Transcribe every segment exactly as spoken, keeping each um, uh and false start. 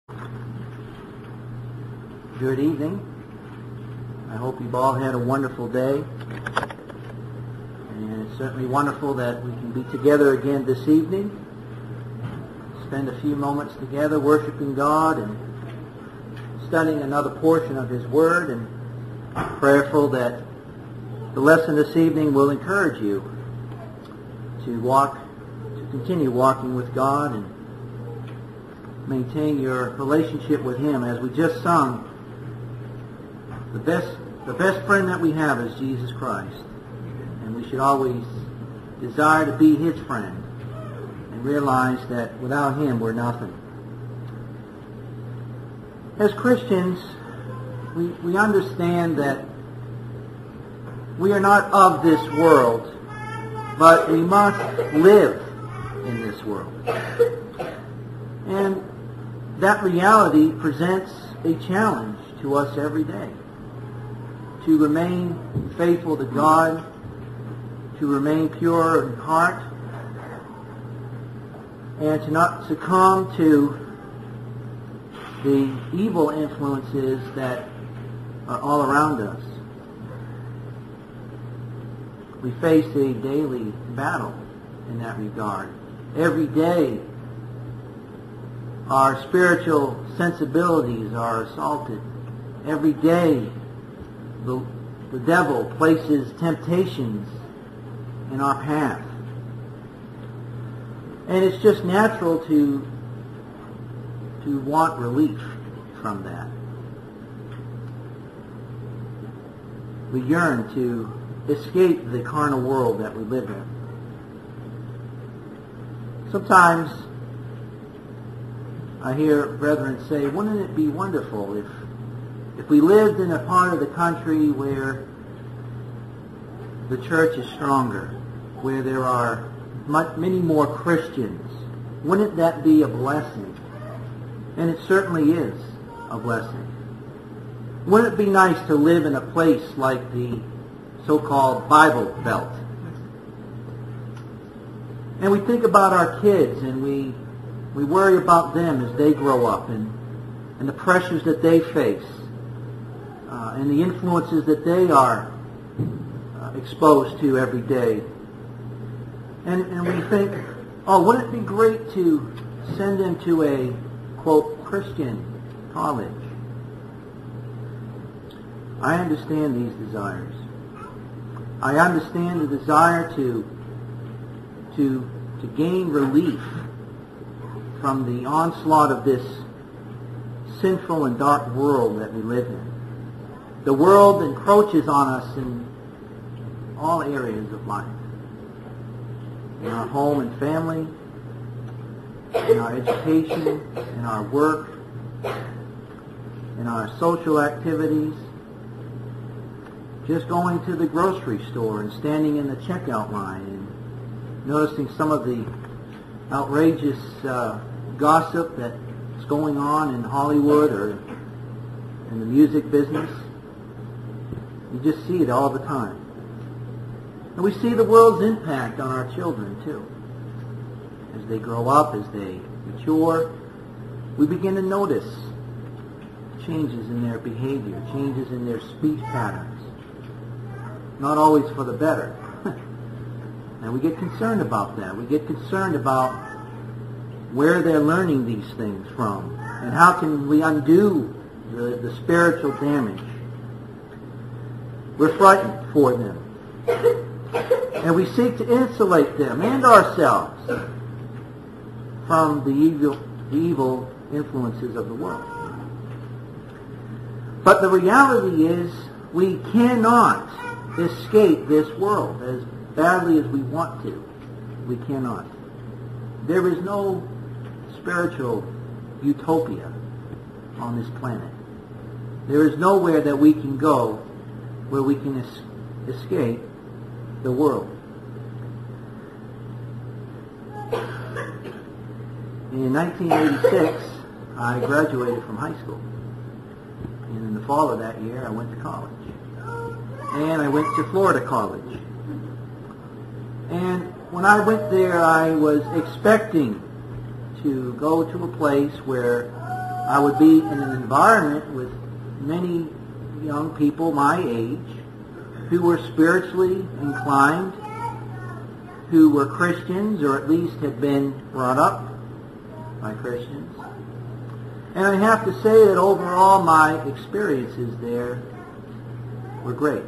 Good evening. I hope you've all had a wonderful day. And it's certainly wonderful that we can be together again this evening. Spend a few moments together worshiping God and studying another portion of His Word, and prayerful that the lesson this evening will encourage you to walk, to continue walking with God and maintain your relationship with Him. As we just sung, the best, the best friend that we have is Jesus Christ, and we should always desire to be His friend and realize that without Him we're nothing. As Christians, we, we understand that we are not of this world, but we must live in this world. And that reality presents a challenge to us every day. To remain faithful to God, to remain pure in heart, and to not succumb to the evil influences that are all around us. We face a daily battle in that regard. Every day, our spiritual sensibilities are assaulted. Every day, the, the devil places temptations in our path. And it's just natural to, to want relief from that. We yearn to escape the carnal world that we live in. Sometimes I hear brethren say, wouldn't it be wonderful if if we lived in a part of the country where the church is stronger, where there are much, many more Christians? Wouldn't that be a blessing? And it certainly is a blessing. Wouldn't it be nice to live in a place like the so-called Bible Belt? And we think about our kids, and we we worry about them as they grow up, and, and the pressures that they face, uh, and the influences that they are uh, exposed to every day. And, and we think, oh, wouldn't it be great to send them to a, quote, Christian college? I understand these desires. I understand the desire to, to, to gain relief from the onslaught of this sinful and dark world that we live in. The world encroaches on us in all areas of life. In our home and family, in our education, in our work, in our social activities, just going to the grocery store and standing in the checkout line and noticing some of the outrageous uh, gossip that's going on in Hollywood or in the music business. You just see it all the time. And we see the world's impact on our children too. As they grow up, as they mature, we begin to notice changes in their behavior, changes in their speech patterns. Not always for the better. And we get concerned about that. We get concerned about where they're learning these things from, and how can we undo the, the spiritual damage. We're frightened for them. And we seek to insulate them and ourselves from the evil, the evil influences of the world. But the reality is we cannot escape this world as badly as we want to. We cannot. There is no spiritual utopia on this planet. There is nowhere that we can go where we can es- escape the world. In nineteen eighty-six, I graduated from high school. And in the fall of that year, I went to college. And I went to Florida College. And when I went there, I was expecting to go to a place where I would be in an environment with many young people my age who were spiritually inclined, who were Christians or at least had been brought up by Christians. And I have to say that overall my experiences there were great.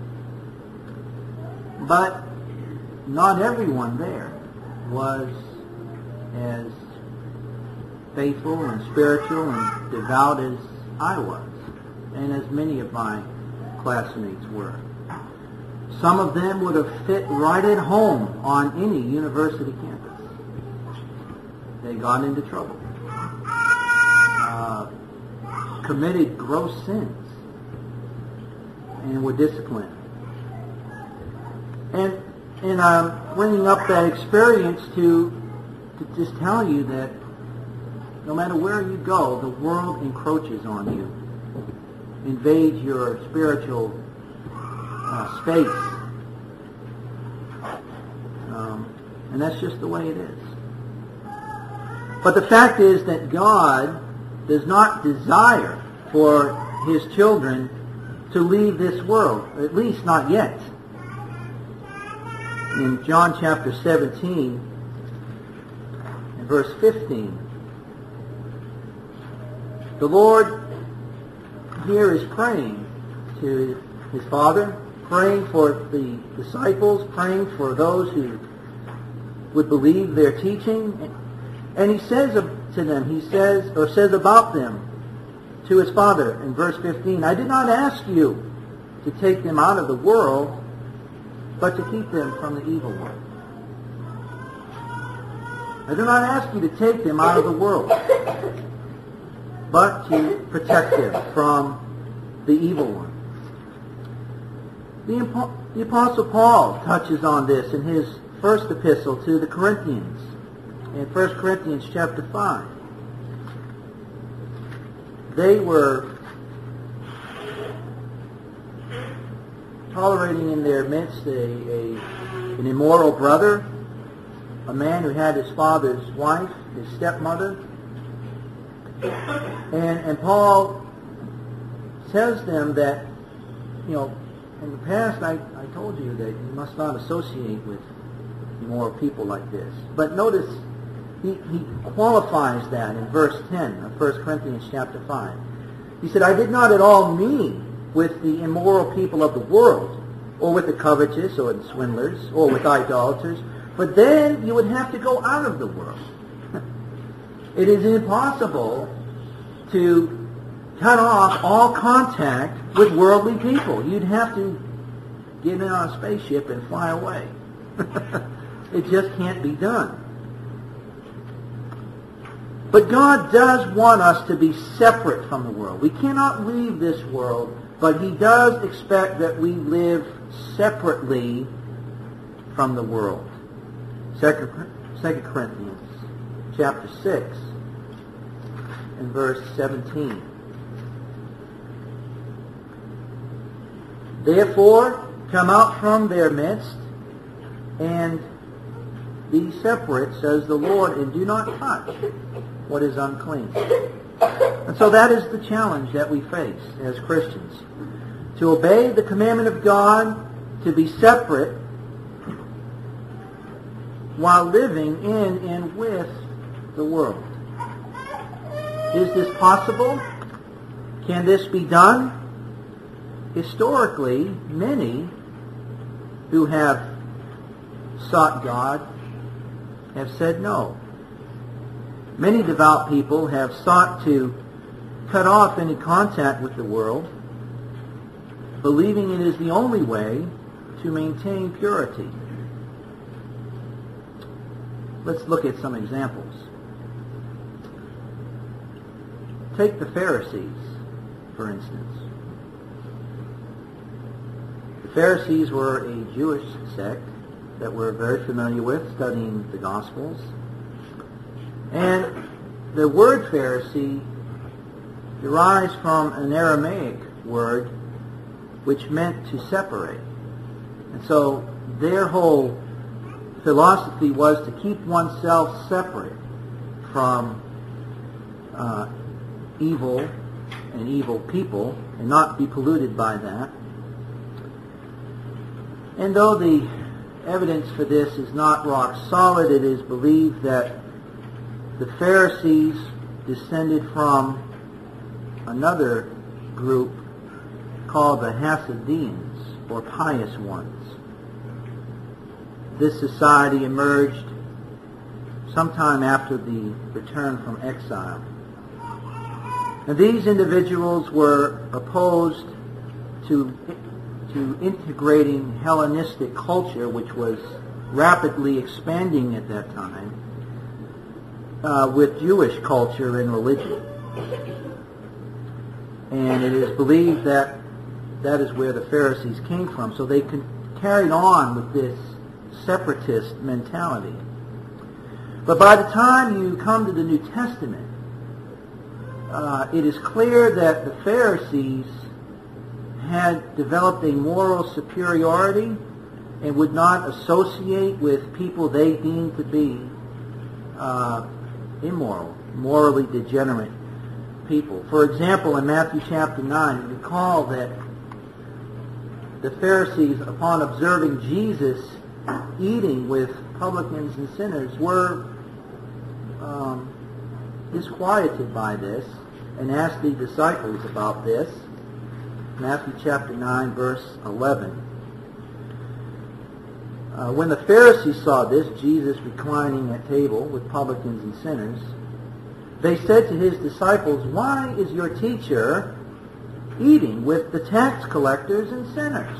But not everyone there was as faithful and spiritual and devout as I was, and as many of my classmates were. Some of them would have fit right at home on any university campus. They got into trouble, uh, committed gross sins, and were disciplined. And and I'm bringing up that experience to to just tell you that no matter where you go, the world encroaches on you, invades your spiritual uh, space. Um, and that's just the way it is. But the fact is that God does not desire for His children to leave this world, at least not yet. In John chapter seventeen, and verse fifteen, the Lord here is praying to His Father, praying for the disciples, praying for those who would believe their teaching. And He says to them, He says, or says about them, to His Father in verse fifteen, I did not ask you to take them out of the world, but to keep them from the evil one. I do not ask you to take them out of the world, but to protect them from the evil one. The, the Apostle Paul touches on this in his first epistle to the Corinthians, in First Corinthians chapter five. They were tolerating in their midst a, a, an immoral brother, a man who had his father's wife, his stepmother. And, and Paul tells them that, you know, in the past I, I told you that you must not associate with immoral people like this. But notice he, he qualifies that in verse ten of First Corinthians chapter five. He said, I did not at all mean with the immoral people of the world, or with the covetous, or the swindlers, or with idolaters, but then you would have to go out of the world. It is impossible to cut off all contact with worldly people. You'd have to get in on a spaceship and fly away. It just can't be done. But God does want us to be separate from the world. We cannot leave this world, but He does expect that we live separately from the world. Second Corinthians chapter six and verse seventeen. Therefore, come out from their midst, and be separate, says the Lord, and do not touch what is unclean. And so that is the challenge that we face as Christians. To obey the commandment of God, to be separate, while living in and with the world. Is this possible? Can this be done? Historically, many who have sought God have said no. Many devout people have sought to cut off any contact with the world, believing it is the only way to maintain purity. Let's look at some examples. Take the Pharisees, for instance. The Pharisees were a Jewish sect that we're very familiar with, studying the Gospels. And the word Pharisee derives from an Aramaic word which meant to separate. And so their whole philosophy was to keep oneself separate from uh, evil and evil people and not be polluted by that. And though the evidence for this is not rock solid, it is believed that the Pharisees descended from another group called the Hasidians, or pious ones. This society emerged sometime after the return from exile. And these individuals were opposed to, to integrating Hellenistic culture, which was rapidly expanding at that time, uh, with Jewish culture and religion. And it is believed that that is where the Pharisees came from. So they con- carried on with this separatist mentality. But by the time you come to the New Testament, uh, it is clear that the Pharisees had developed a moral superiority and would not associate with people they deemed to be uh, immoral, morally degenerate people. For example, in Matthew chapter nine, recall that the Pharisees, upon observing Jesus eating with publicans and sinners, were um, disquieted by this and asked the disciples about this. Matthew chapter nine, verse eleven. Uh, when the Pharisees saw this, Jesus reclining at table with publicans and sinners, they said to his disciples, "Why is your teacher eating with the tax collectors and sinners?"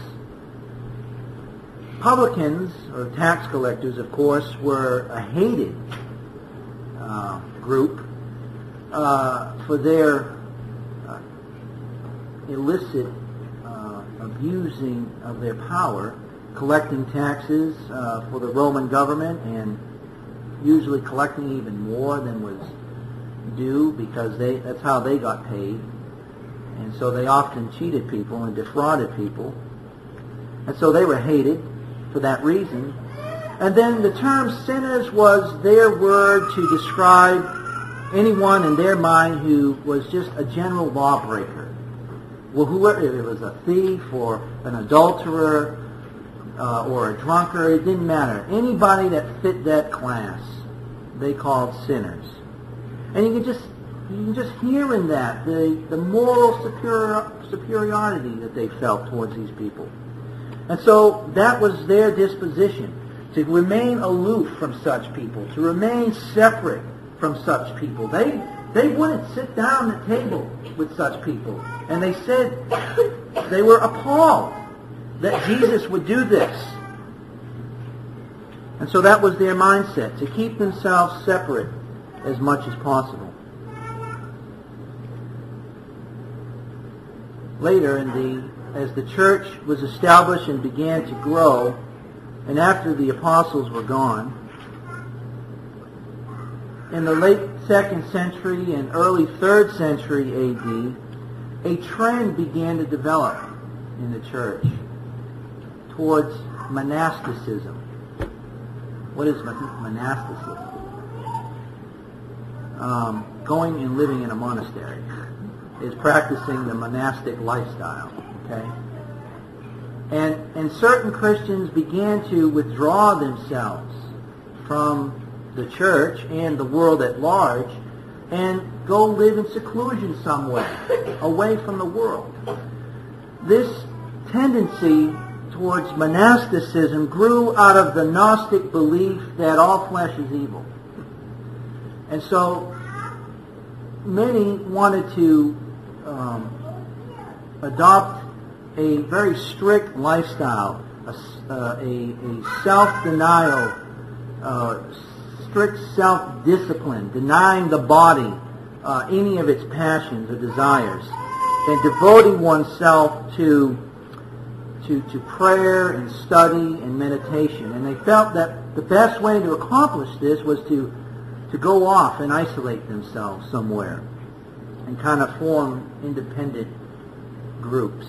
Publicans, or tax collectors, of course, were a hated uh, group uh, for their uh, illicit uh, abusing of their power, collecting taxes uh, for the Roman government, and usually collecting even more than was due, because they that's how they got paid. And so they often cheated people and defrauded people. And so they were hated for that reason. And then the term sinners was their word to describe anyone in their mind who was just a general lawbreaker. Well, whoever, if it was a thief or an adulterer uh, or a drunkard, it didn't matter. Anybody that fit that class, they called sinners. And you can just you can just hear in that the, the moral superior, superiority that they felt towards these people. And so that was their disposition, to remain aloof from such people, to remain separate from such people. They they wouldn't sit down at the table with such people. And they said they were appalled that Jesus would do this. And so that was their mindset, to keep themselves separate as much as possible. Later, in the as the church was established and began to grow, and after the apostles were gone, in the late second century and early third century A D, a trend began to develop in the church towards monasticism. What is monasticism? Um, going and living in a monastery is practicing the monastic lifestyle. Okay? And, and certain Christians began to withdraw themselves from the church and the world at large and go live in seclusion somewhere, away from the world. This tendency towards monasticism grew out of the Gnostic belief that all flesh is evil. And so many wanted to um, adopt a very strict lifestyle, a, uh, a, a self-denial, uh, strict self-discipline, denying the body uh, any of its passions or desires, and devoting oneself to, to, to prayer and study and meditation. And they felt that the best way to accomplish this was to, to go off and isolate themselves somewhere and kind of form independent groups.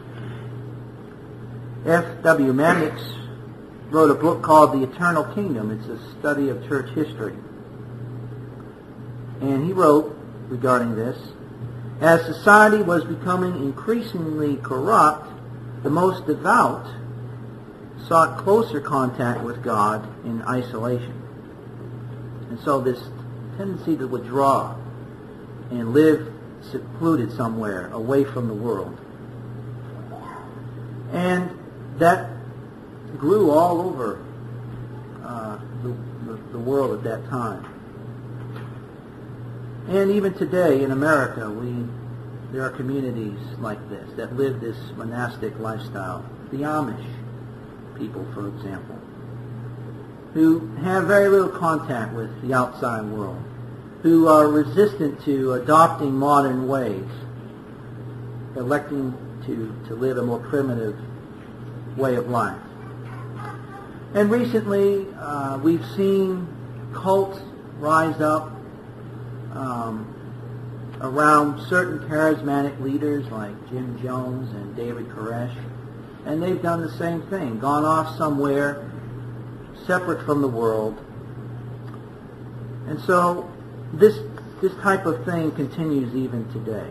F W Mannix wrote a book called The Eternal Kingdom. It's a study of church history. And he wrote regarding this, As society was becoming increasingly corrupt, the most devout sought closer contact with God in isolation. And so this tendency to withdraw and live secluded somewhere away from the world. And that grew all over uh, the, the, the world at that time. And even today in America, we there are communities like this that live this monastic lifestyle. The Amish people, for example, who have very little contact with the outside world, who are resistant to adopting modern ways, electing to, to live a more primitive way of life. And recently, uh, we've seen cults rise up um, around certain charismatic leaders like Jim Jones and David Koresh, and they've done the same thing, gone off somewhere separate from the world. And so this this type of thing continues even today.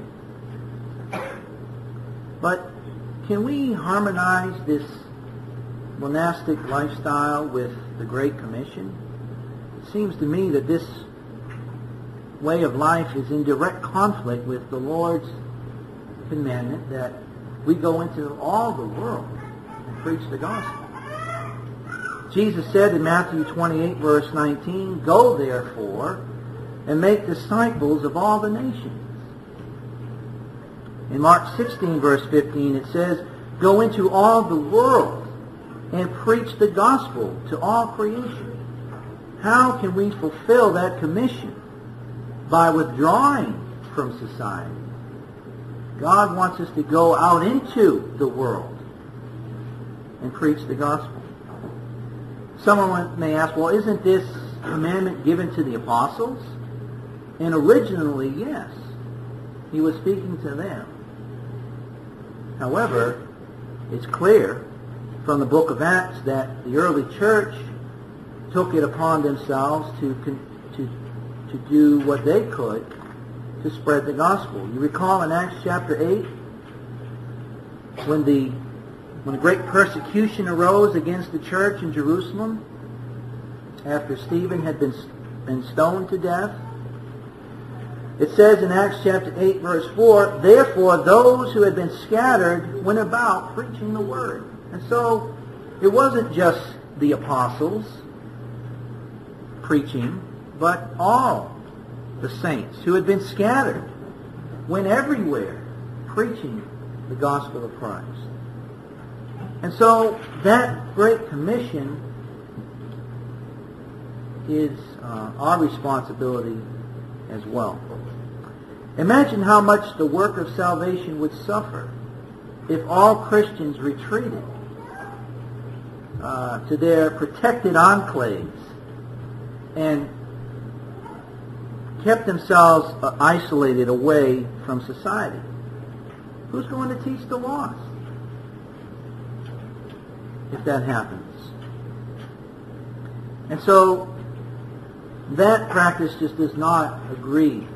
But can we harmonize this monastic lifestyle with the Great Commission? It seems to me that this way of life is in direct conflict with the Lord's commandment that we go into all the world and preach the gospel. Jesus said in Matthew twenty-eight, verse nineteen, "Go therefore and make disciples of all the nations." In Mark sixteen, verse fifteen, it says, "Go into all the world and preach the gospel to all creation." How can we fulfill that commission? By withdrawing from society. God wants us to go out into the world and preach the gospel. Someone may ask, well, isn't this commandment given to the apostles? And originally, yes. He was speaking to them. However, it's clear from the book of Acts that the early church took it upon themselves to, to, to do what they could to spread the gospel. You recall in Acts chapter eight, when the when a great persecution arose against the church in Jerusalem, after Stephen had been, been stoned to death, it says in Acts chapter eight, verse four, "Therefore those who had been scattered went about preaching the word." And so it wasn't just the apostles preaching, but all the saints who had been scattered went everywhere preaching the gospel of Christ. And so that Great Commission is uh, our responsibility as well. Imagine how much the work of salvation would suffer if all Christians retreated uh, to their protected enclaves and kept themselves uh, isolated away from society. Who's going to teach the lost if that happens? And so that practice just does not agree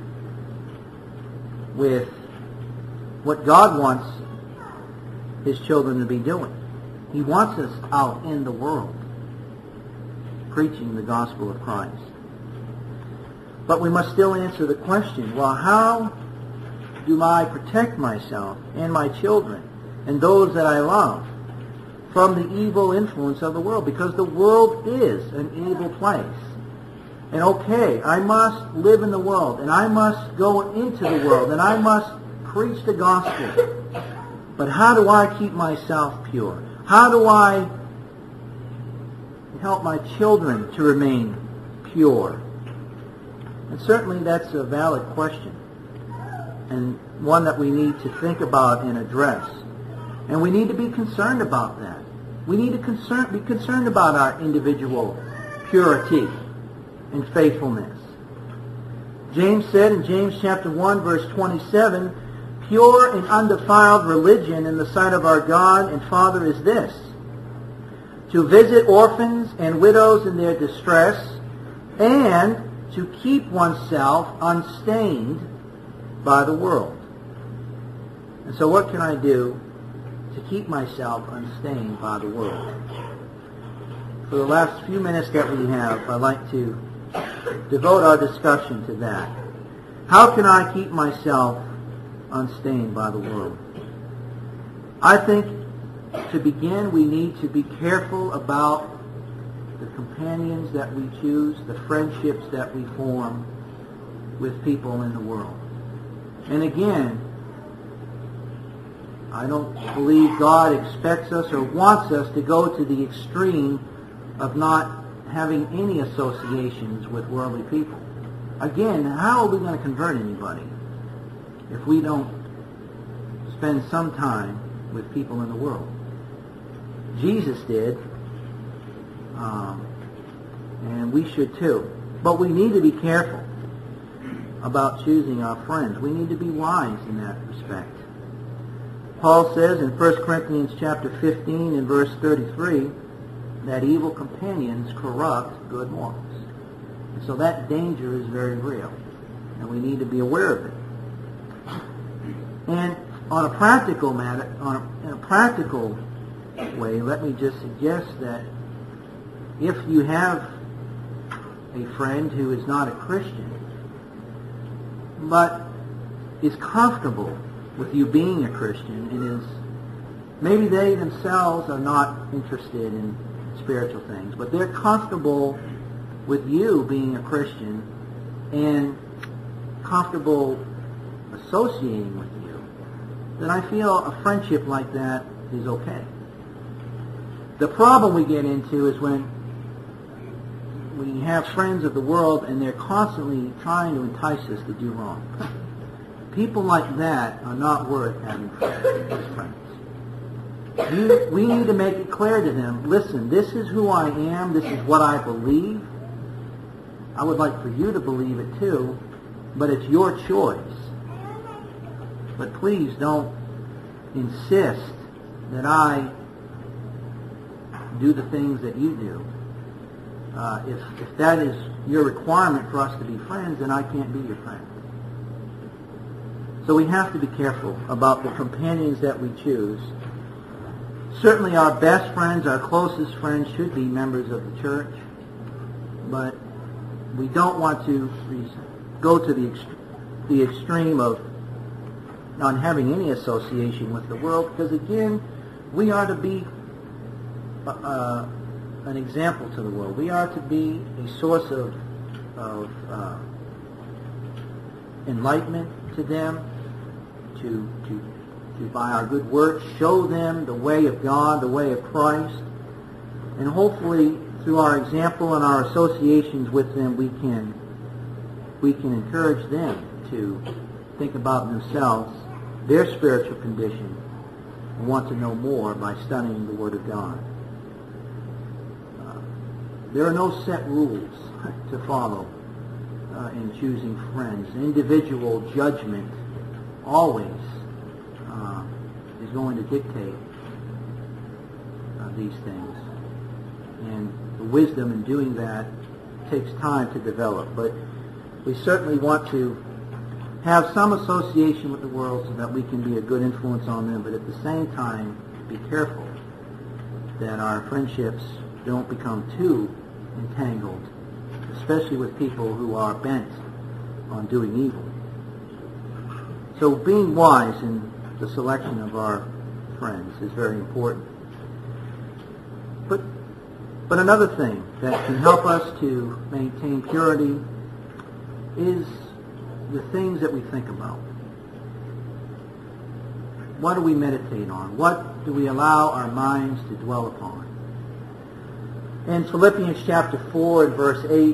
with what God wants His children to be doing. He wants us out in the world preaching the gospel of Christ. But we must still answer the question, well, how do I protect myself and my children and those that I love from the evil influence of the world? Because the world is an evil place. And okay, I must live in the world, and I must go into the world, and I must preach the gospel. But how do I keep myself pure? How do I help my children to remain pure? And certainly that's a valid question, and one that we need to think about and address. And we need to be concerned about that. We need to concern, be concerned about our individual purity and faithfulness. James said in James chapter one, verse twenty-seven, "Pure and undefiled religion in the sight of our God and Father is this, to visit orphans and widows in their distress, and to keep oneself unstained by the world." And so what can I do to keep myself unstained by the world? For the last few minutes that we have, I'd like to devote our discussion to that. How can I keep myself unstained by the world? I think to begin, we need to be careful about the companions that we choose, the friendships that we form with people in the world. And again, I don't believe God expects us or wants us to go to the extreme of not having any associations with worldly people. Again, how are we going to convert anybody if we don't spend some time with people in the world? Jesus did, um, and we should too. But we need to be careful about choosing our friends. We need to be wise in that respect. Paul says in First Corinthians chapter fifteen and verse thirty-three that evil companions corrupt good morals. And so that danger is very real, and we need to be aware of it. And on a practical matter, on a, in a practical way, let me just suggest that if you have a friend who is not a Christian, but is comfortable with you being a Christian, and is maybe they themselves are not interested in spiritual things, but they're comfortable with you being a Christian and comfortable associating with you, then I feel a friendship like that is okay. The problem we get into is when we have friends of the world and they're constantly trying to entice us to do wrong. People like that are not worth having friends. You, we need to make it clear to them, listen, this is who I am, this is what I believe. I would like for you to believe it too, but it's your choice. But please don't insist that I do the things that you do. Uh, if, if that is your requirement for us to be friends, then I can't be your friend. So we have to be careful about the companions that we choose. Certainly our best friends, our closest friends should be members of the church, but we don't want to go to the, ext- the extreme of not having any association with the world, because again, we are to be uh, an example to the world. We are to be a source of, of uh, enlightenment to them, to, to, to, by our good works, show them the way of God, the way of Christ, and hopefully through our example and our associations with them, we can, we can encourage them to think about themselves, their spiritual condition, and want to know more by studying the Word of God. Uh, there are no set rules to follow uh, in choosing friends. Individual judgment always uh, is going to dictate uh, these things. And the wisdom in doing that takes time to develop. But we certainly want to have some association with the world so that we can be a good influence on them, but at the same time be careful that our friendships don't become too entangled, especially with people who are bent on doing evil. So being wise in the selection of our friends is very important. But, but another thing that can help us to maintain purity is the things that we think about. What do we meditate on? What do we allow our minds to dwell upon? In Philippians chapter four and verse eight,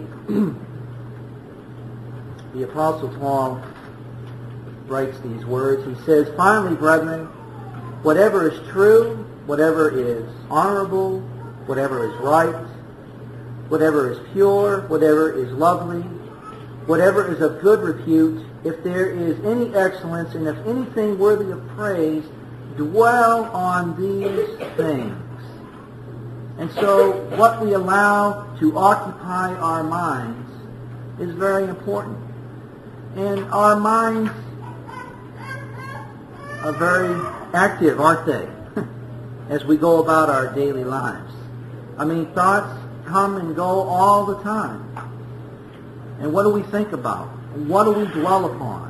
the Apostle Paul writes these words. He says, "Finally, brethren, whatever is true, whatever is honorable, whatever is right, whatever is pure, whatever is lovely, whatever is of good repute, if there is any excellence and if anything worthy of praise, dwell on these things." And so what we allow to occupy our minds is very important. And our minds are very active, aren't they? As we go about our daily lives. I mean, thoughts come and go all the time. And what do we think about? What do we dwell upon?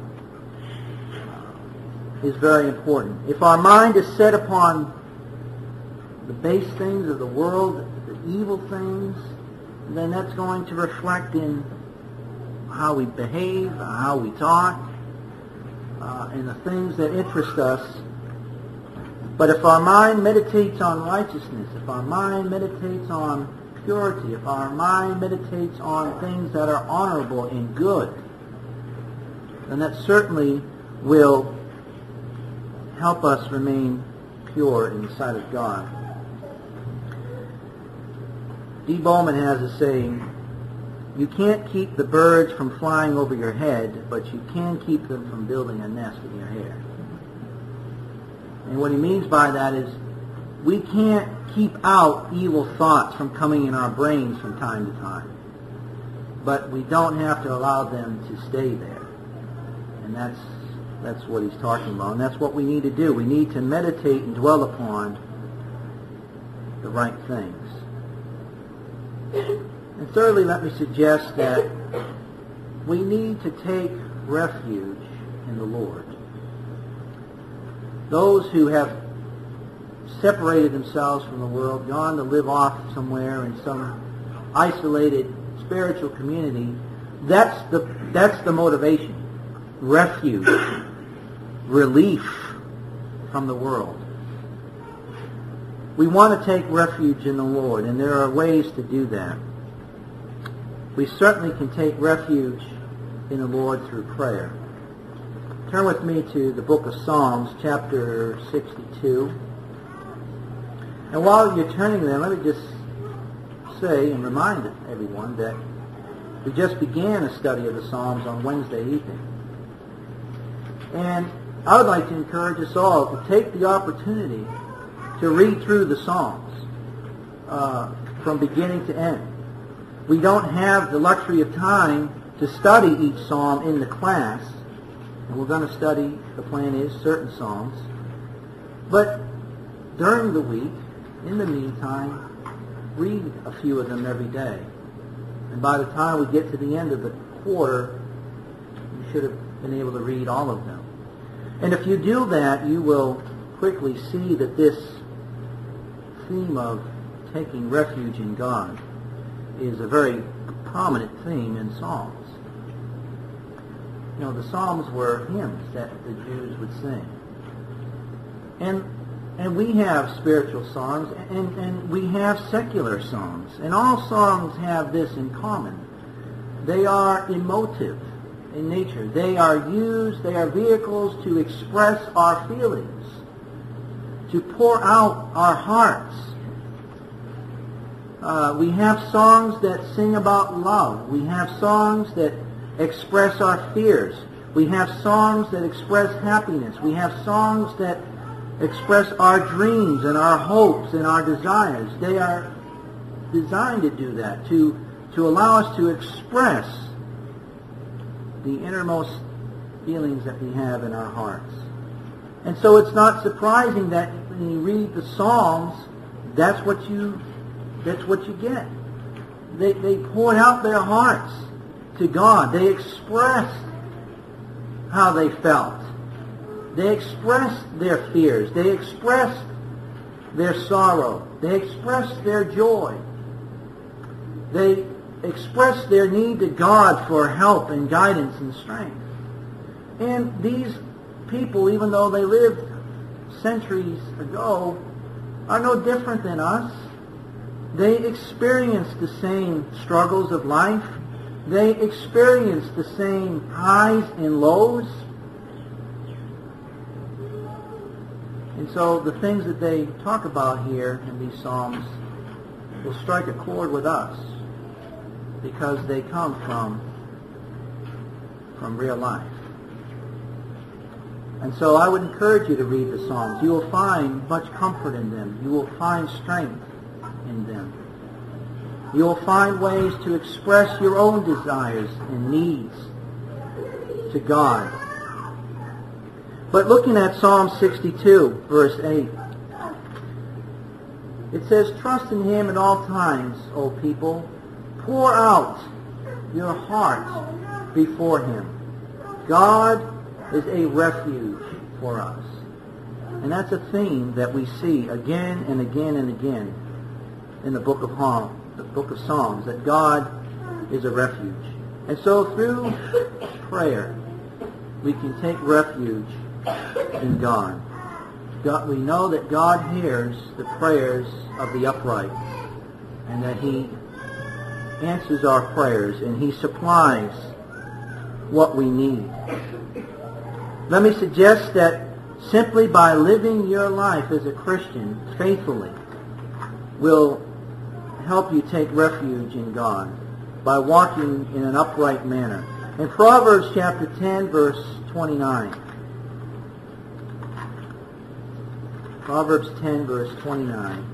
Is very important. If our mind is set upon the base things of the world, the evil things, then that's going to reflect in how we behave, how we talk, uh, and the things that interest us. But if our mind meditates on righteousness, if our mind meditates on purity, if our mind meditates on things that are honorable and good, then that certainly will help us remain pure in the sight of God. D. Bowman has a saying, you can't keep the birds from flying over your head, but you can keep them from building a nest in your hair. And what he means by that is we can't keep out evil thoughts from coming in our brains from time to time. But we don't have to allow them to stay there. And that's that's what he's talking about. And that's what we need to do. We need to meditate and dwell upon the right things. And thirdly, let me suggest that we need to take refuge in the Lord. Those who have separated themselves from the world, gone to live off somewhere in some isolated spiritual community, that's the that's the motivation. Refuge, relief from the world. We want to take refuge in the Lord, and there are ways to do that. We certainly can take refuge in the Lord through prayer. Turn with me to the book of Psalms, chapter sixty-two. And while you're turning there, let me just say and remind everyone that we just began a study of the Psalms on Wednesday evening. And I would like to encourage us all to take the opportunity to read through the Psalms uh, from beginning to end. We don't have the luxury of time to study each psalm in the class, and we're going to study, the plan is, certain psalms. But during the week, in the meantime, read a few of them every day. And by the time we get to the end of the quarter, you should have been able to read all of them. And if you do that, you will quickly see that this theme of taking refuge in God is a very prominent theme in Psalms. You know, the Psalms were hymns that the Jews would sing. And and we have spiritual songs, and, and we have secular songs. And all songs have this in common. They are emotive in nature. They are used, they are vehicles to express our feelings, to pour out our hearts. Uh, we have songs that sing about love. We have songs that express our fears. We have songs that express happiness. We have songs that express our dreams and our hopes and our desires. They are designed to do that, to, to allow us to express the innermost feelings that we have in our hearts. And so it's not surprising that when you read the Psalms, that's what you that's what you get. They they poured out their hearts to God. They expressed how they felt. They expressed their fears. They expressed their sorrow. They expressed their joy. They expressed their need to God for help and guidance and strength. And these people, even though they lived centuries ago, are no different than us. They experienced the same struggles of life. They experienced the same highs and lows. And so the things that they talk about here in these Psalms will strike a chord with us because they come from, from real life. And so I would encourage you to read the Psalms. You will find much comfort in them. You will find strength in them. You will find ways to express your own desires and needs to God. But looking at Psalm sixty-two, verse eight, it says, "Trust in Him at all times, O people. Pour out your hearts before Him. God is a refuge for us." And that's a theme that we see again and again and again in the book of Psalms, the book of Psalms, that God is a refuge. And so through prayer, we can take refuge in God. God. We know that God hears the prayers of the upright, and that He answers our prayers, and He supplies what we need. Let me suggest that simply by living your life as a Christian faithfully will help you take refuge in God by walking in an upright manner. In Proverbs chapter ten, verse twenty-nine. Proverbs ten, verse twenty-nine.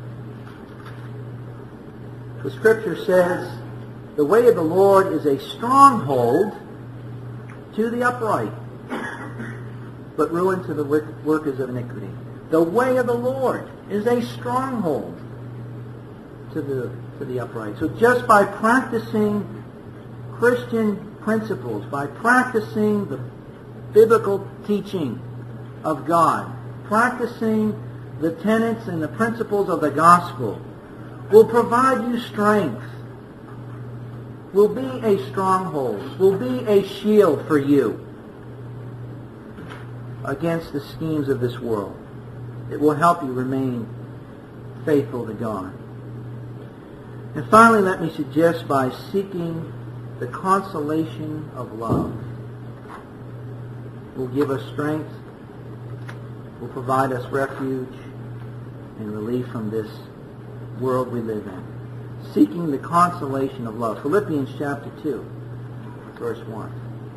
The Scripture says, "The way of the Lord is a stronghold to the upright, but ruin to the workers of iniquity." The way of the Lord is a stronghold to the to the upright. So just by practicing Christian principles, by practicing the biblical teaching of God, practicing the tenets and the principles of the gospel, will provide you strength, will be a stronghold, will be a shield for you against the schemes of this world. It will help you remain faithful to God. And finally, let me suggest by seeking the consolation of love will give us strength, will provide us refuge and relief from this world we live in. Seeking the consolation of love. Philippians chapter two, verse one.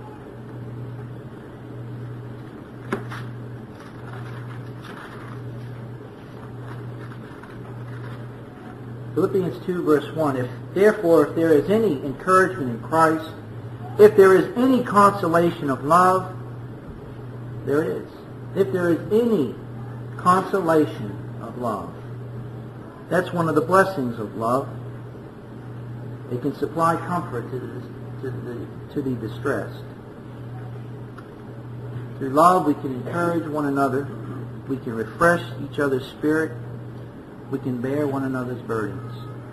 Philippians two, verse one. "If therefore, if there is any encouragement in Christ, if there is any consolation of love," there it is. If there is any consolation of love. That's one of the blessings of love. It can supply comfort to the, to the, to the distressed. Through love, we can encourage one another. We can refresh each other's spirit. We can bear one another's burdens.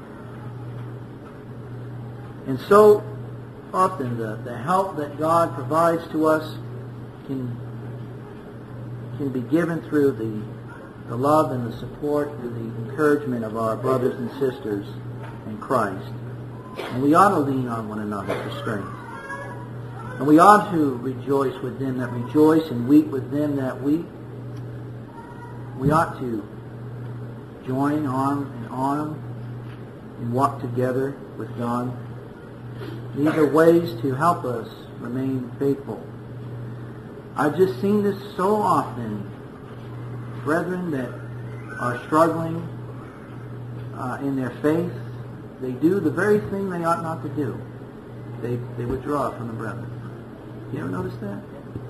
And so often the, the help that God provides to us can, can be given through the, the love and the support, through the encouragement of our brothers and sisters in Christ. And we ought to lean on one another for strength. And we ought to rejoice with them that rejoice and weep with them that weep. We ought to join arm in arm and walk together with God. These are ways to help us remain faithful. I've just seen this so often. Brethren that are struggling uh, in their faith, they do the very thing they ought not to do. They, they withdraw from the brethren. You ever notice that?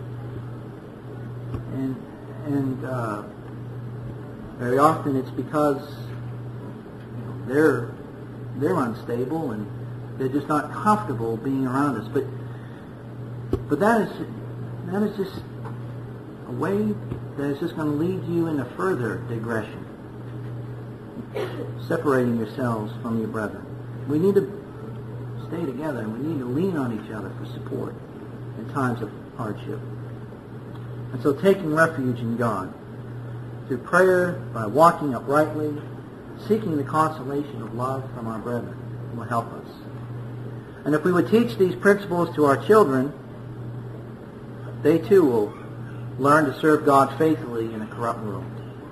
And, and uh, very often it's because you know, they're they're unstable and they're just not comfortable being around us. But but that is that is just a way that is just going to lead you into further digression, separating yourselves from your brethren. We need to stay together, and we need to lean on each other for support in times of hardship. And so taking refuge in God through prayer, by walking uprightly, seeking the consolation of love from our brethren will help us. And if we would teach these principles to our children, they too will learn to serve God faithfully in a corrupt world.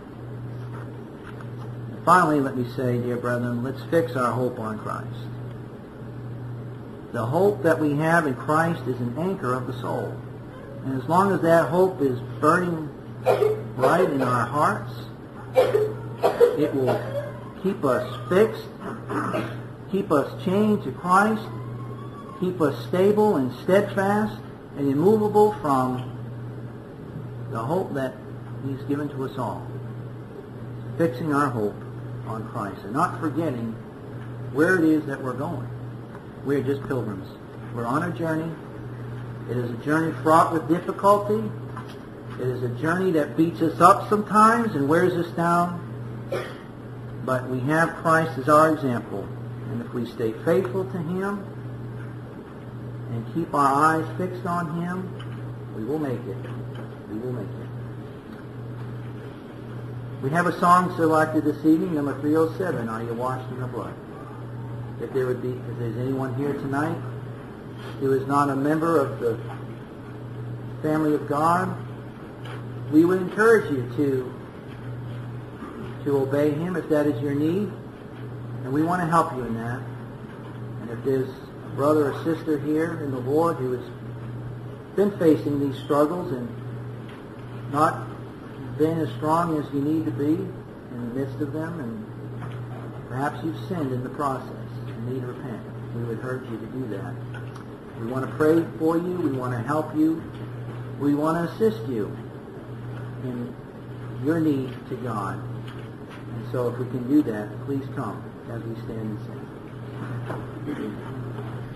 And finally, let me say, dear brethren, let's fix our hope on Christ. The hope that we have in Christ is an anchor of the soul. And as long as that hope is burning bright in our hearts, it will keep us fixed, keep us chained to Christ, keep us stable and steadfast and immovable from the hope that He's given to us all. Fixing our hope on Christ and not forgetting where it is that we're going. We're just pilgrims. We're on a journey. It is a journey fraught with difficulty. It is a journey that beats us up sometimes and wears us down. But we have Christ as our example. And if we stay faithful to Him and keep our eyes fixed on Him, we will make it. We will make it. We have a song selected this evening, number three oh seven, Are You Washed in the Blood? If there would be, if there's anyone here tonight who is not a member of the family of God, we would encourage you to to obey Him if that is your need, and we want to help you in that. And if there's a brother or sister here in the Lord who has been facing these struggles and not been as strong as you need to be in the midst of them, and perhaps you've sinned in the process and need to repent, we would urge you to do that. We want to pray for you. We want to help you. We want to assist you in your need to God. And so if we can do that, please come as we stand and sing.